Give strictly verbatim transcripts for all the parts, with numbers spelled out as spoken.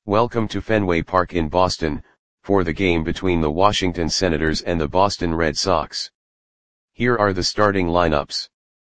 Welcome to Fenway Park in Boston, for the game between the Washington Senators and the Boston Red Sox. Here are the starting lineups.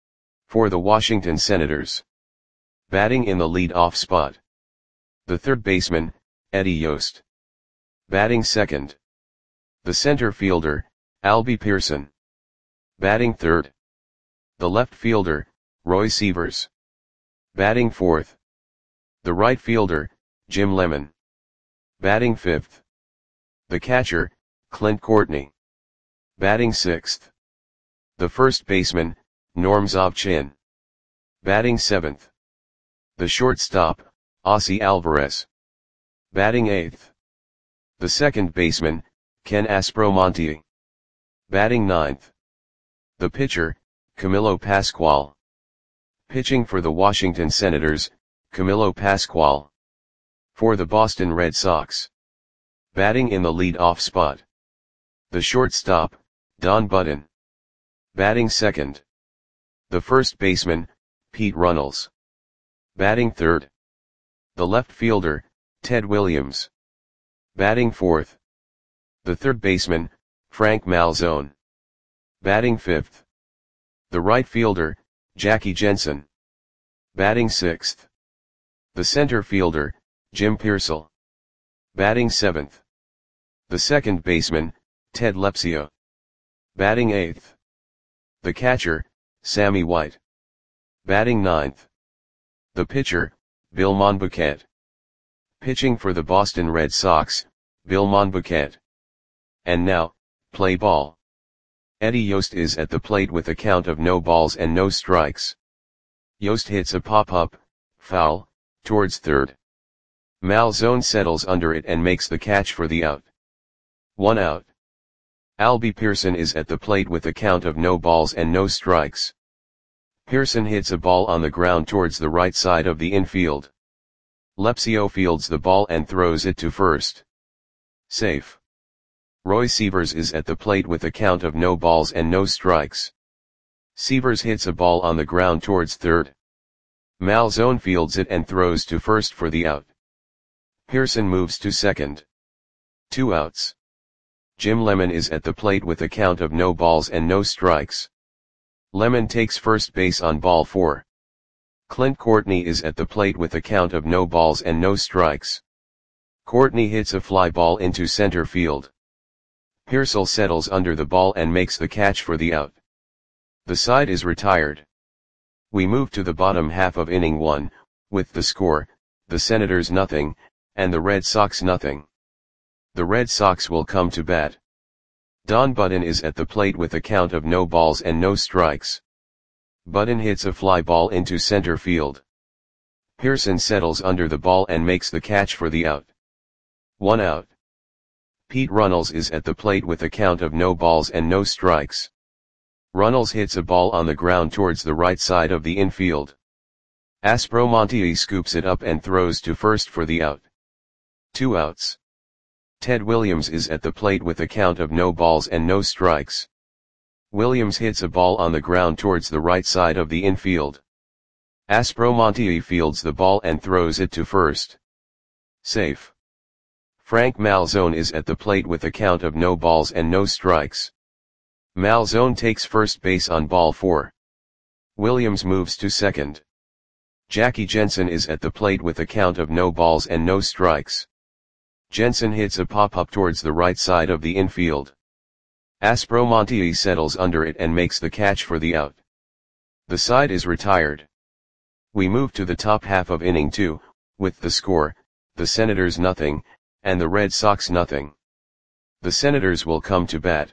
For the Washington Senators. Batting in the lead-off spot. The third baseman, Eddie Yost. Batting second. The center fielder, Albie Pearson. Batting third. The left fielder, Roy Sievers. Batting fourth. The right fielder, Jim Lemon. Batting fifth. The catcher, Clint Courtney. Batting sixth. The first baseman, Norm Zobchin. Batting seventh. The shortstop, Ozzie Alvarez. Batting eighth. The second baseman, Ken Aspromonte. Batting ninth. The pitcher, Camilo Pascual. Pitching for the Washington Senators, Camilo Pascual. For the Boston Red Sox. Batting in the lead-off spot. The shortstop, Don Button. Batting second. The first baseman, Pete Runnels. Batting third. The left fielder, Ted Williams. Batting fourth. The third baseman, Frank Malzone. Batting fifth. The right fielder, Jackie Jensen. Batting sixth. The center fielder, Jim Piersall. Batting seventh. The second baseman, Ted Lepsio. Batting eighth. The catcher, Sammy White. Batting ninth. The pitcher, Bill Monbouquet. Pitching for the Boston Red Sox, Bill Monbouquet. And now, play ball. Eddie Yost is at the plate with a count of no balls and no strikes. Yost hits a pop-up, foul, towards third. Malzone settles under it and makes the catch for the out. One out. Albie Pearson is at the plate with a count of no balls and no strikes. Pearson hits a ball on the ground towards the right side of the infield. Lepsio fields the ball and throws it to first. Safe. Roy Sievers is at the plate with a count of no balls and no strikes. Sievers hits a ball on the ground towards third. Malzone fields it and throws to first for the out. Pearson moves to second. Two outs. Jim Lemon is at the plate with a count of no balls and no strikes. Lemon takes first base on ball four. Clint Courtney is at the plate with a count of no balls and no strikes. Courtney hits a fly ball into center field. Piersall settles under the ball and makes the catch for the out. The side is retired. We move to the bottom half of inning one, with the score, the Senators nothing, and the Red Sox nothing. The Red Sox will come to bat. Don Button is at the plate with a count of no balls and no strikes. Button hits a fly ball into center field. Pearson settles under the ball and makes the catch for the out. One out. Pete Runnels is at the plate with a count of no balls and no strikes. Runnels hits a ball on the ground towards the right side of the infield. Aspromonte scoops it up and throws to first for the out. Two outs. Ted Williams is at the plate with a count of no balls and no strikes. Williams hits a ball on the ground towards the right side of the infield. Aspromonte fields the ball and throws it to first. Safe. Frank Malzone is at the plate with a count of no balls and no strikes. Malzone takes first base on ball four. Williams moves to second. Jackie Jensen is at the plate with a count of no balls and no strikes. Jensen hits a pop-up towards the right side of the infield. Aspromonte settles under it and makes the catch for the out. The side is retired. We move to the top half of inning two, with the score, the Senators nothing, and the Red Sox nothing. The Senators will come to bat.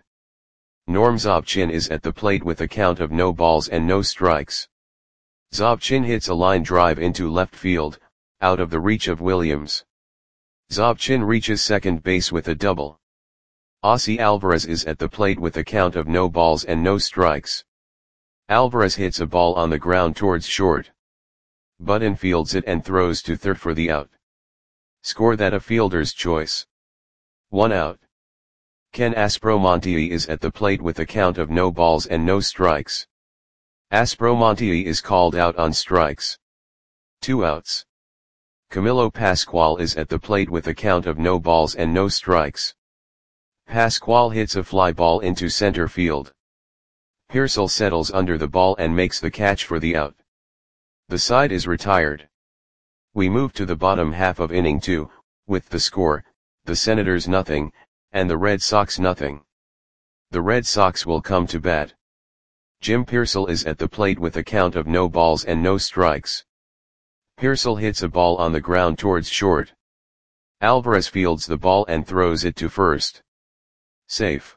Norm Zobchin is at the plate with a count of no balls and no strikes. Zobchin hits a line drive into left field, out of the reach of Williams. Zobchin reaches second base with a double. Ozzie Alvarez is at the plate with a count of no balls and no strikes. Alvarez hits a ball on the ground towards short. Button fields it and throws to third for the out. Score that a fielder's choice. One out. Ken Aspromonte is at the plate with a count of no balls and no strikes. Aspromonte is called out on strikes. Two outs. Camilo Pascual is at the plate with a count of no balls and no strikes. Pascual hits a fly ball into center field. Pearsall settles under the ball and makes the catch for the out. The side is retired. We move to the bottom half of inning two, with the score, the Senators nothing, and the Red Sox nothing. The Red Sox will come to bat. Jim Pearsall is at the plate with a count of no balls and no strikes. Pearsall hits a ball on the ground towards short. Alvarez fields the ball and throws it to first. Safe.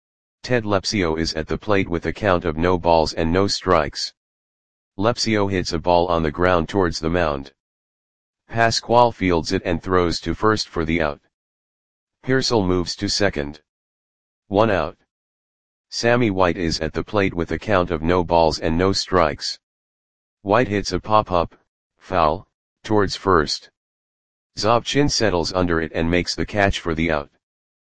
Ted Lepsio is at the plate with a count of no balls and no strikes. Lepsio hits a ball on the ground towards the mound. Pascual fields it and throws to first for the out. Pearsall moves to second. One out. Sammy White is at the plate with a count of no balls and no strikes. White hits a pop-up, foul, towards first. Zobchin settles under it and makes the catch for the out.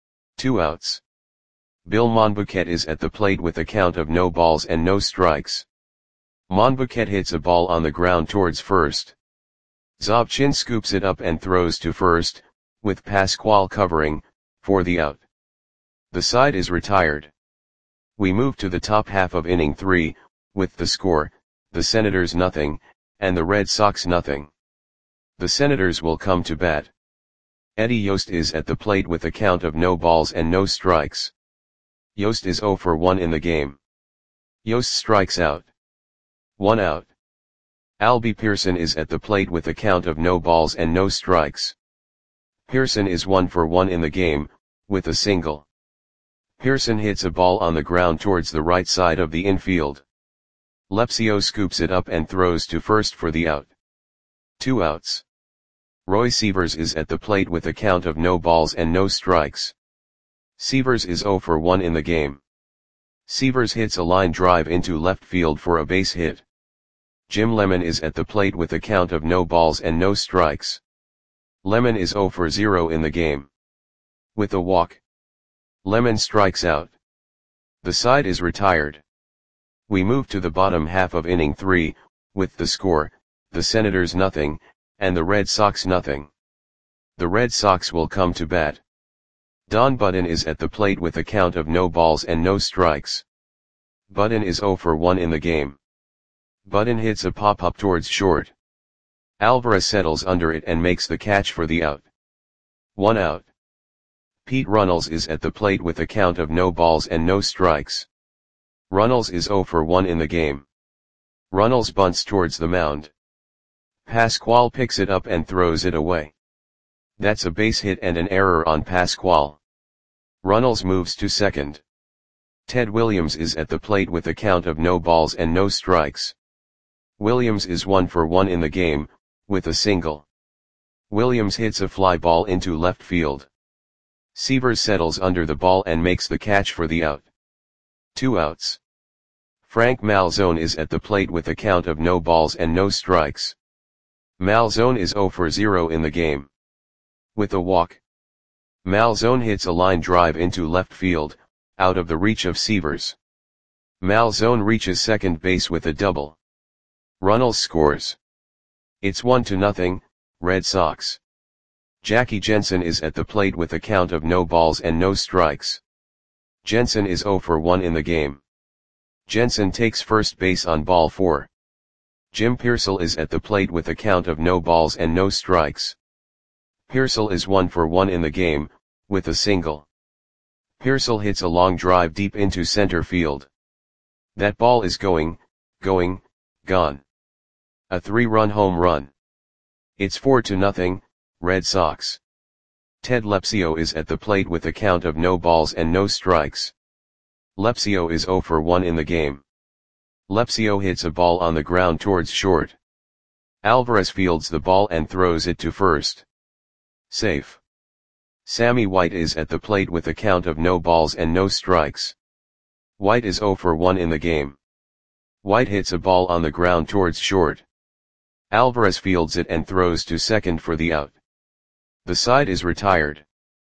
Two outs. Bill Monbuquet is at the plate with a count of no balls and no strikes. Monbuquet hits a ball on the ground towards first. Zobchin scoops it up and throws to first, with Pascual covering, for the out. The side is retired. We move to the top half of inning three, with the score, the Senators nothing, and the Red Sox nothing. The Senators will come to bat. Eddie Yost is at the plate with a count of no balls and no strikes. Yost is zero for one in the game. Yost strikes out. One out. Albie Pearson is at the plate with a count of no balls and no strikes. Pearson is one for one in the game, with a single. Pearson hits a ball on the ground towards the right side of the infield. Lepsio scoops it up and throws to first for the out. Two outs. Roy Sievers is at the plate with a count of no balls and no strikes. Sievers is zero for one in the game. Sievers hits a line drive into left field for a base hit. Jim Lemon is at the plate with a count of no balls and no strikes. Lemon is zero for zero in the game. With a walk, Lemon strikes out. The side is retired. We move to the bottom half of inning three, with the score, the Senators nothing, and the Red Sox nothing. The Red Sox will come to bat. Don Budden is at the plate with a count of no balls and no strikes. Budden is zero for one in the game. Budden hits a pop-up towards short. Alvarez settles under it and makes the catch for the out. One out. Pete Runnels is at the plate with a count of no balls and no strikes. Runnels is zero for one in the game. Runnels bunts towards the mound. Pascual picks it up and throws it away. That's a base hit and an error on Pascual. Runnels moves to second. Ted Williams is at the plate with a count of no balls and no strikes. Williams is one for one in the game, with a single. Williams hits a fly ball into left field. Sievers settles under the ball and makes the catch for the out. Two outs. Frank Malzone is at the plate with a count of no balls and no strikes. Malzone is zero for zero in the game. With a walk, Malzone hits a line drive into left field, out of the reach of Sievers. Malzone reaches second base with a double. Runnels scores. It's one to nothing, Red Sox. Jackie Jensen is at the plate with a count of no balls and no strikes. Jensen is zero for one in the game. Jensen takes first base on ball four. Jim Pearsall is at the plate with a count of no balls and no strikes. Pearsall is one for one in the game, with a single. Pearsall hits a long drive deep into center field. That ball is going, going, gone. A three-run home run. It's four to nothing, Red Sox. Ted Lepsio is at the plate with a count of no balls and no strikes. Lepsio is zero for one in the game. Lepsio hits a ball on the ground towards short. Alvarez fields the ball and throws it to first. Safe. Sammy White is at the plate with a count of no balls and no strikes. White is zero for one in the game. White hits a ball on the ground towards short. Alvarez fields it and throws to second for the out. The side is retired.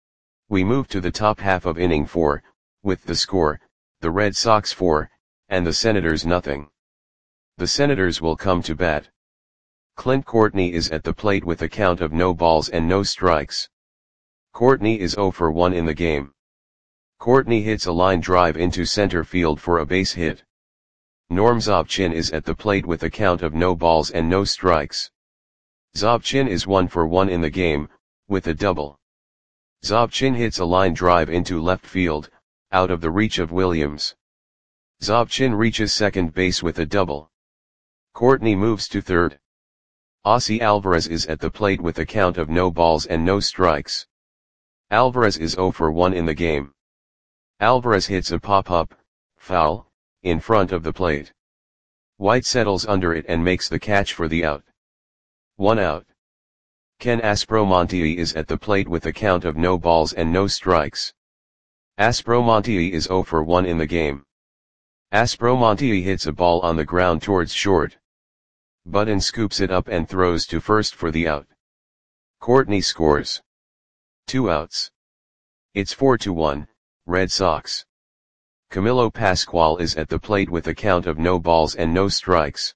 We move to the top half of inning four, with the score, the Red Sox four, and the Senators nothing. The Senators will come to bat. Clint Courtney is at the plate with a count of no balls and no strikes. Courtney is zero for one in the game. Courtney hits a line drive into center field for a base hit. Norm Zobchin is at the plate with a count of no balls and no strikes. Zobchin is one for one in the game, with a double. Zobchin hits a line drive into left field, out of the reach of Williams. Zobchin reaches second base with a double. Courtney moves to third. Ozzie Alvarez is at the plate with a count of no balls and no strikes. Alvarez is zero for one in the game. Alvarez hits a pop-up, foul, in front of the plate. White settles under it and makes the catch for the out. One out. Ken Aspromonte is at the plate with a count of no balls and no strikes. Aspromonte is zero for one in the game. Aspromonte hits a ball on the ground towards short. Button scoops it up and throws to first for the out. Courtney scores. Two outs. It's four to one, Red Sox. Camilo Pascual is at the plate with a count of no balls and no strikes.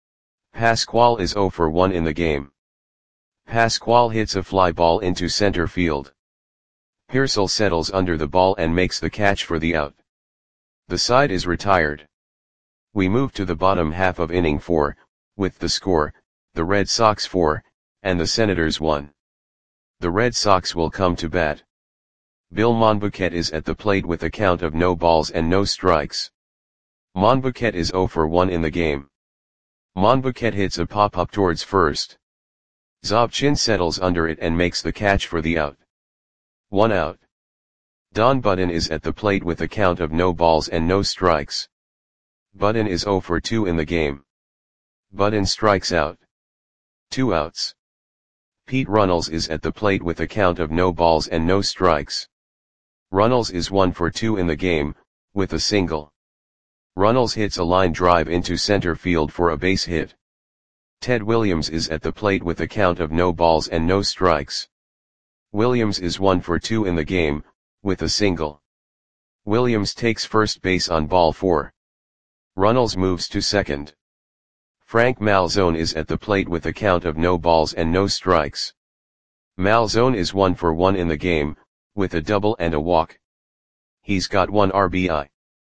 Pascual is zero for one in the game. Pascual hits a fly ball into center field. Pearsall settles under the ball and makes the catch for the out. The side is retired. We move to the bottom half of inning four, with the score, the Red Sox four, and the Senators one. The Red Sox will come to bat. Bill Monbouquet is at the plate with a count of no balls and no strikes. Monbouquet is zero for one in the game. Monbouquet hits a pop-up towards first. Zobchin settles under it and makes the catch for the out. One out. Don Button is at the plate with a count of no balls and no strikes. Button is zero for two in the game. Button strikes out. Two outs. Pete Runnels is at the plate with a count of no balls and no strikes. Runnels is one for two in the game, with a single. Runnels hits a line drive into center field for a base hit. Ted Williams is at the plate with a count of no balls and no strikes. Williams is one for two in the game, with a single. Williams takes first base on ball four. Runnels moves to second. Frank Malzone is at the plate with a count of no balls and no strikes. Malzone is one for one in the game, with a double and a walk. He's got one R B I.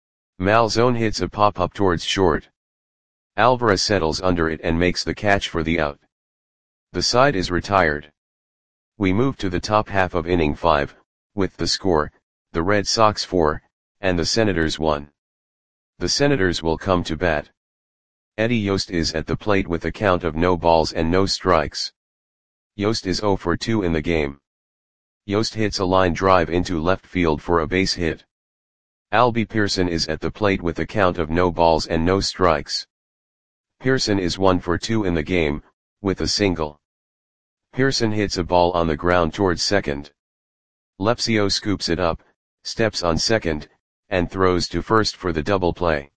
Malzone hits a pop-up towards short. Alvarez settles under it and makes the catch for the out. The side is retired. We move to the top half of inning five, with the score, the Red Sox four, and the Senators one. The Senators will come to bat. Eddie Yost is at the plate with a count of no balls and no strikes. Yost is zero for two in the game. Yost hits a line drive into left field for a base hit. Albie Pearson is at the plate with a count of no balls and no strikes. Pearson is one for two in the game, with a single. Pearson hits a ball on the ground towards second. Lepsio scoops it up, steps on second, and throws to first for the double play.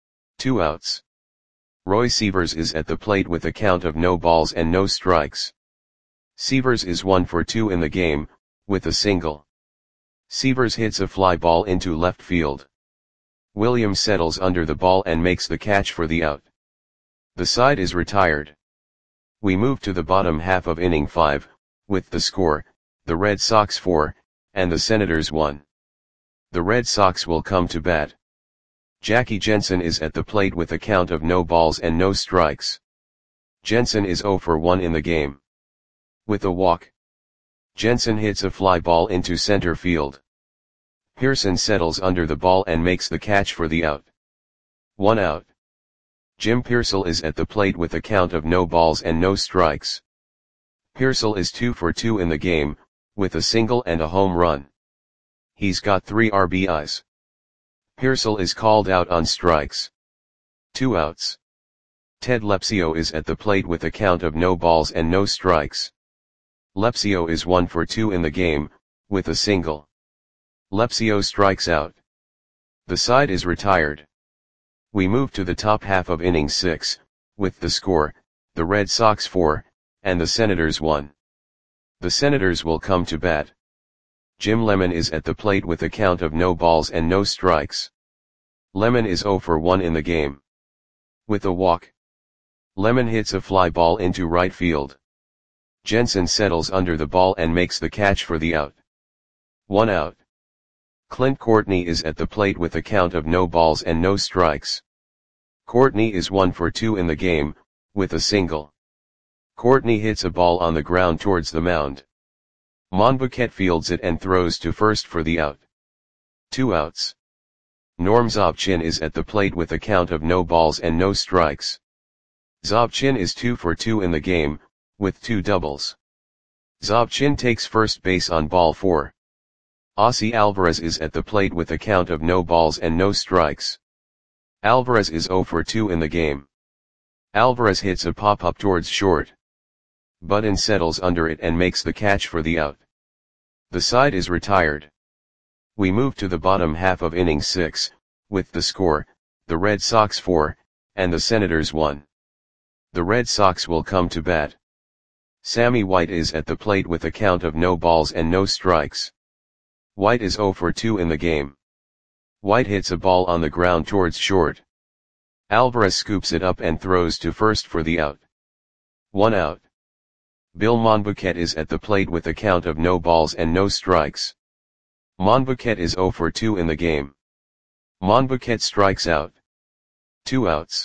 Two outs. Roy Sievers is at the plate with a count of no balls and no strikes. Sievers is one for two in the game, with a single. Sievers hits a fly ball into left field. Williams settles under the ball and makes the catch for the out. The side is retired. We move to the bottom half of inning five, with the score, the Red Sox four, and the Senators one. The Red Sox will come to bat. Jackie Jensen is at the plate with a count of no balls and no strikes. Jensen is zero for one in the game. With a walk. Jensen hits a fly ball into center field. Pearson settles under the ball and makes the catch for the out. One out. Jim Pearsall is at the plate with a count of no balls and no strikes. Pearsall is two for two in the game, with a single and a home run. He's got three R B Is. Pearsall is called out on strikes. Two outs. Ted Lepsio is at the plate with a count of no balls and no strikes. Lepsio is one for two in the game, with a single. Lepsio strikes out. The side is retired. We move to the top half of inning six, with the score, the Red Sox four, and the Senators one. The Senators will come to bat. Jim Lemon is at the plate with a count of no balls and no strikes. Lemon is zero for one in the game. With a walk. Lemon hits a fly ball into right field. Jensen settles under the ball and makes the catch for the out. One out. Clint Courtney is at the plate with a count of no balls and no strikes. Courtney is one for two in the game, with a single. Courtney hits a ball on the ground towards the mound. Monbouquet fields it and throws to first for the out. Two outs. Norm Zobchin is at the plate with a count of no balls and no strikes. Zobchin is two for two in the game, with two doubles. Zobchin takes first base on ball four. Ossie Alvarez is at the plate with a count of no balls and no strikes. Alvarez is zero for two in the game. Alvarez hits a pop-up towards short. Budden settles under it and makes the catch for the out. The side is retired. We move to the bottom half of inning six, with the score, the Red Sox four, and the Senators one. The Red Sox will come to bat. Sammy White is at the plate with a count of no balls and no strikes. White is zero for two in the game. White hits a ball on the ground towards short. Alvarez scoops it up and throws to first for the out. One out. Bill Monbouquet is at the plate with a count of no balls and no strikes. Monbouquet is zero for two in the game. Monbouquet strikes out. Two outs.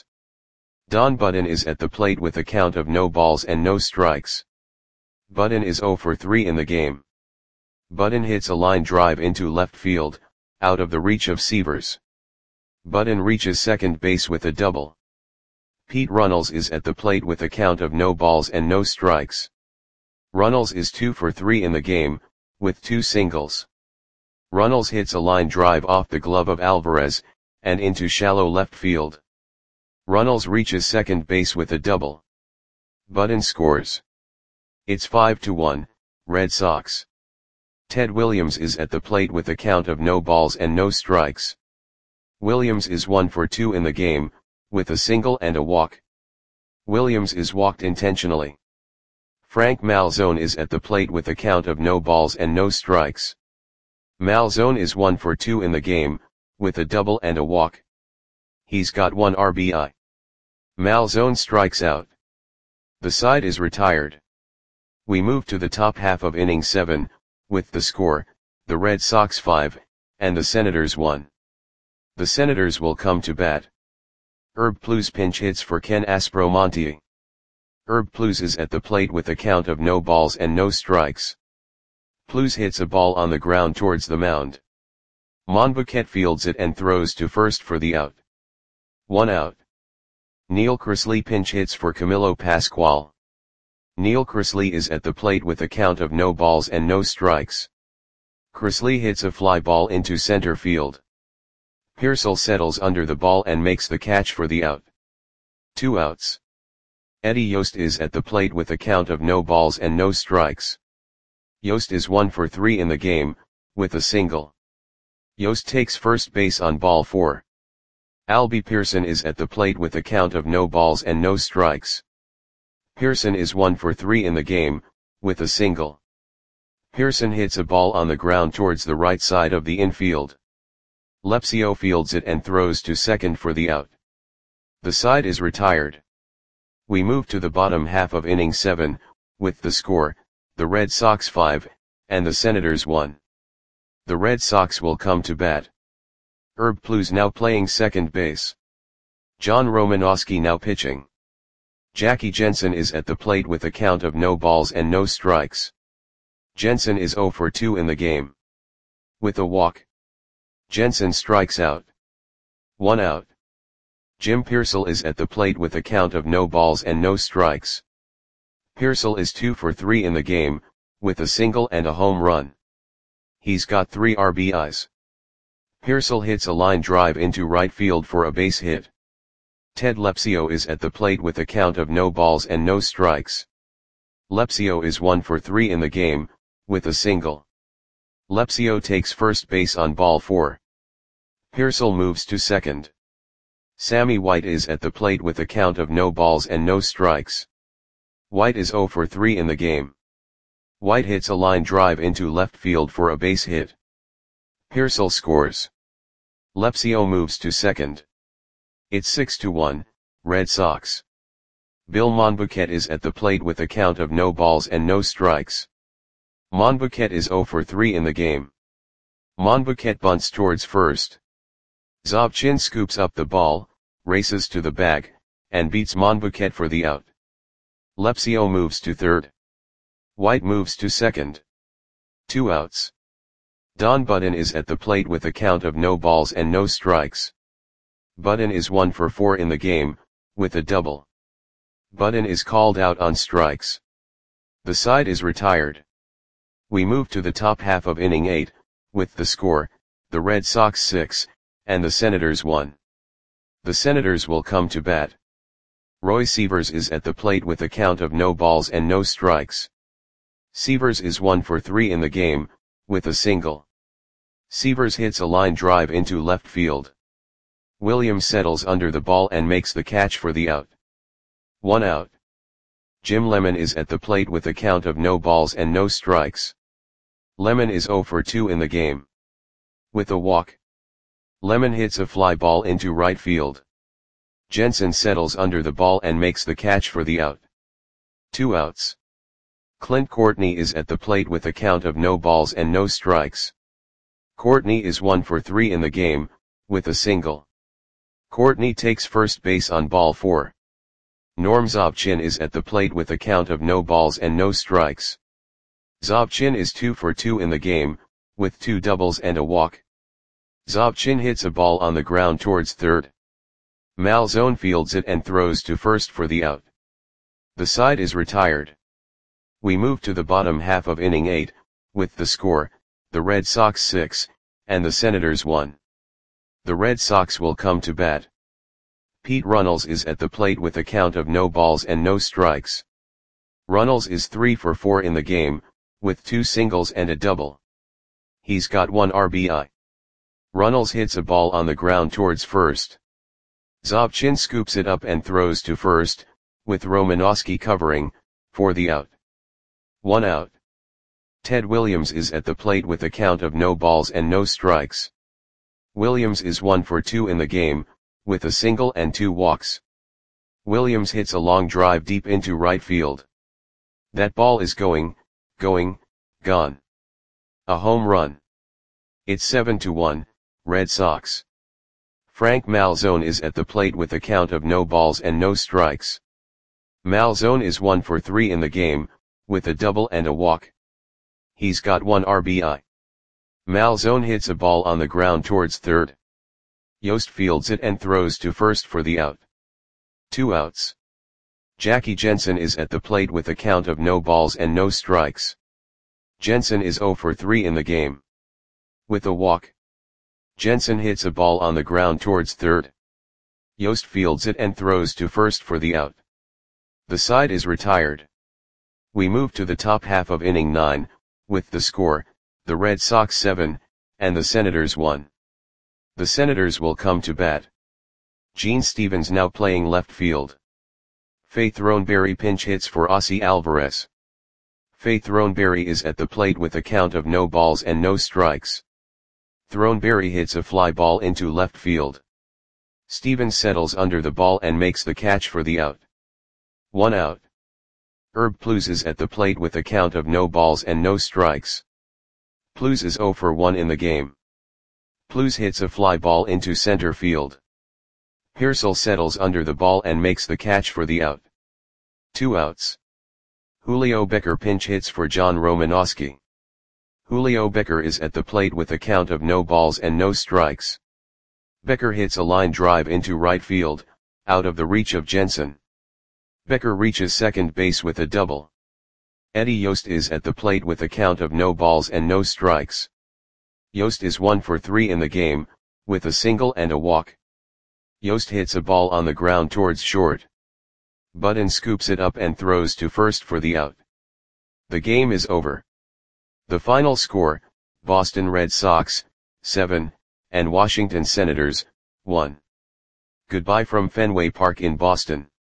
Don Budden is at the plate with a count of no balls and no strikes. Budden is zero for three in the game. Budden hits a line drive into left field, out of the reach of Sievers. Budden reaches second base with a double. Pete Runnels is at the plate with a count of no balls and no strikes. Runnels is two for three in the game, with two singles. Runnels hits a line drive off the glove of Alvarez, and into shallow left field. Runnels reaches second base with a double. Budden scores. It's five to one, Red Sox. Ted Williams is at the plate with a count of no balls and no strikes. Williams is one for two in the game, with a single and a walk. Williams is walked intentionally. Frank Malzone is at the plate with a count of no balls and no strikes. Malzone is one for two in the game, with a double and a walk. He's got one R B I. Malzone strikes out. The side is retired. We move to the top half of inning seven, with the score, the Red Sox five, and the Senators one. The Senators will come to bat. Herb Pluse pinch hits for Ken Aspromonte. Herb Pluse is at the plate with a count of no balls and no strikes. Pluse hits a ball on the ground towards the mound. Monbouquet fields it and throws to first for the out. One out. Neil Chrisley pinch hits for Camilo Pascual. Neil Chrisley is at the plate with a count of no balls and no strikes. Chrisley hits a fly ball into center field. Pearsall settles under the ball and makes the catch for the out. Two outs. Eddie Yost is at the plate with a count of no balls and no strikes. Yost is one for three in the game, with a single. Yost takes first base on ball four. Albie Pearson is at the plate with a count of no balls and no strikes. Pearson is one for three in the game, with a single. Pearson hits a ball on the ground towards the right side of the infield. Lepsio fields it and throws to second for the out. The side is retired. We move to the bottom half of inning seven, with the score, the Red Sox five, and the Senators one. The Red Sox will come to bat. Herb Pluse now playing second base. John Romanowski now pitching. Jackie Jensen is at the plate with a count of no balls and no strikes. Jensen is zero for two in the game. With a walk. Jensen strikes out. One out. Jim Pearsall is at the plate with a count of no balls and no strikes. Pearsall is two for three in the game, with a single and a home run. He's got three R B Is. Pearsall hits a line drive into right field for a base hit. Ted Lepsio is at the plate with a count of no balls and no strikes. Lepsio is one for three in the game, with a single. Lepsio takes first base on ball four. Pearsall moves to second. Sammy White is at the plate with a count of no balls and no strikes. White is zero for three in the game. White hits a line drive into left field for a base hit. Pearsall scores. Lepsio moves to second. It's six to one, Red Sox. Bill Monbouquet is at the plate with a count of no balls and no strikes. Monbouquet is zero for three in the game. Monbouquet bunts towards first. Zobchin scoops up the ball, races to the bag, and beats Monbouquet for the out. Lepsio moves to third. White moves to second. Two outs. Don Budden is at the plate with a count of no balls and no strikes. Budden is one for four in the game, with a double. Budden is called out on strikes. The side is retired. We move to the top half of inning eight, with the score, the Red Sox six, and the Senators one. The Senators will come to bat. Roy Sievers is at the plate with a count of no balls and no strikes. Sievers is one for three in the game, with a single. Sievers hits a line drive into left field. Williams settles under the ball and makes the catch for the out. One out. Jim Lemon is at the plate with a count of no balls and no strikes. Lemon is zero for two in the game. With a walk. Lemon hits a fly ball into right field. Jensen settles under the ball and makes the catch for the out. Two outs. Clint Courtney is at the plate with a count of no balls and no strikes. Courtney is one for three in the game, with a single. Courtney takes first base on ball four. Norm Zobchin is at the plate with a count of no balls and no strikes. Zobchin is two for two in the game, with two doubles and a walk. Zobchin hits a ball on the ground towards third. Malzone fields it and throws to first for the out. The side is retired. We move to the bottom half of inning eight, with the score, the Red Sox six, and the Senators one. The Red Sox will come to bat. Pete Runnels is at the plate with a count of no balls and no strikes. Runnels is three for four in the game, with two singles and a double. He's got one R B I. Runnels hits a ball on the ground towards first. Zobchin scoops it up and throws to first, with Romanowski covering, for the out. One out. Ted Williams is at the plate with a count of no balls and no strikes. Williams is one for two in the game, with a single and two walks. Williams hits a long drive deep into right field. That ball is going, going, gone. A home run. It's seven to one, Red Sox. Frank Malzone is at the plate with a count of no balls and no strikes. Malzone is one for three in the game, with a double and a walk. He's got one R B I. Malzone hits a ball on the ground towards third. Yost fields it and throws to first for the out. Two outs. Jackie Jensen is at the plate with a count of no balls and no strikes. Jensen is zero for three in the game. With a walk. Jensen hits a ball on the ground towards third. Yost fields it and throws to first for the out. The side is retired. We move to the top half of inning nine, with the score, the Red Sox seven, and the Senators one. The Senators will come to bat. Gene Stevens now playing left field. Faith Throneberry pinch hits for Ossie Alvarez. Faith Throneberry is at the plate with a count of no balls and no strikes. Throneberry hits a fly ball into left field. Stevens settles under the ball and makes the catch for the out. One out. Herb Plews is at the plate with a count of no balls and no strikes. Plews is zero for one in the game. Plews hits a fly ball into center field. Pearsall settles under the ball and makes the catch for the out. Two outs. Julio Becker pinch hits for John Romanowski. Julio Becker is at the plate with a count of no balls and no strikes. Becker hits a line drive into right field, out of the reach of Jensen. Becker reaches second base with a double. Eddie Yost is at the plate with a count of no balls and no strikes. Yost is one for three in the game, with a single and a walk. Yost hits a ball on the ground towards short. Budden scoops it up and throws to first for the out. The game is over. The final score, Boston Red Sox, seven, and Washington Senators, one. Goodbye from Fenway Park in Boston.